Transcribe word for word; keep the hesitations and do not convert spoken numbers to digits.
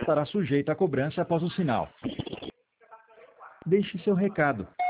estará sujeita a cobrança após o sinal. Deixe seu recado.